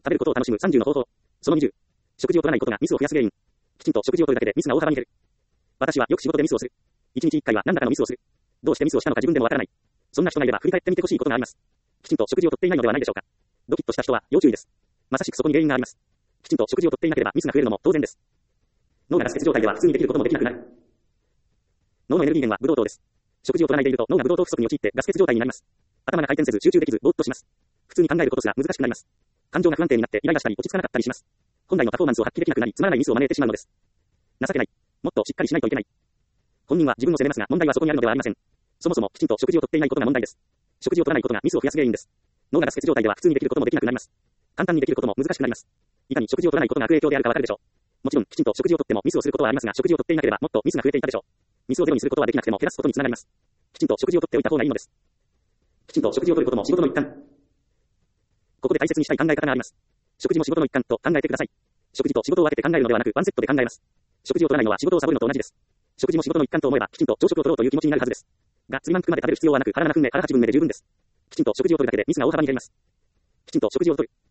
食べることを楽しむ30の方法。その20。食事を取らないことがミスを増やす原因。きちんと食事を取るだけでミスが大幅に減る。私はよく仕事でミスをする。1日1回は何らかのミスをする。どうしてミスをしたのか自分でもわからない。そんな人がいれば振り返ってみてほしいことがあります。きちんと食事を取っていないのではないでしょうか。ドキッとした人は要注意です。まさしくそこに原因があります。きちんと食事を取っていなければミスが増えるのも当然です。脳がガス欠状態では普通にできることもできなくなる。脳のエネルギー源はブドウ糖です。食事を取らないでいると脳がブドウ糖不足に陥ってガス欠状態になります。頭が回転せず集中できずぼーっとします。普通に考えることすら難しくなります。感情が不安定になってイライラしたり落ち着かなかったりします。本来のパフォーマンスを発揮できなくなりつまらないミスを招いてしまうのです。情けない。もっとしっかりしないといけない。本人は自分を責めますが問題はそこにあるのではありません。そもそもきちんと食事を取っていないことが問題です。食事を取らないことがミスを増やす原因です。脳がガス欠状態では普通にできることもできなくなります。簡単にできることも難しくなります。いかに食事を取らないことが悪影響であるかわかるでしょう。もちろんきちんと食事を取ってもミスをすることはありますが食事を取っていなければもっとミスが増えていたでしょう。ミスをゼロにすることはできなくても減らすことにつながります。きちんと食事を取っておいた方がいいのです。きちんと食事を取ることも仕事の一環。ここで大切にしたい考え方があります。食事も仕事の一環と考えてください。食事と仕事を分けて考えるのではなくワンセットで考えます。食事を取らないのは仕事をサボるのと同じです。食事も仕事の一環と思えばきちんと朝食を取ろうという気持ちになるはずです。が、追満腹まで食べる必要はなく腹7分目、腹8分目で十分です。きちんと食事を取るだけでミスが大幅に減ります。きちんと食事を取る。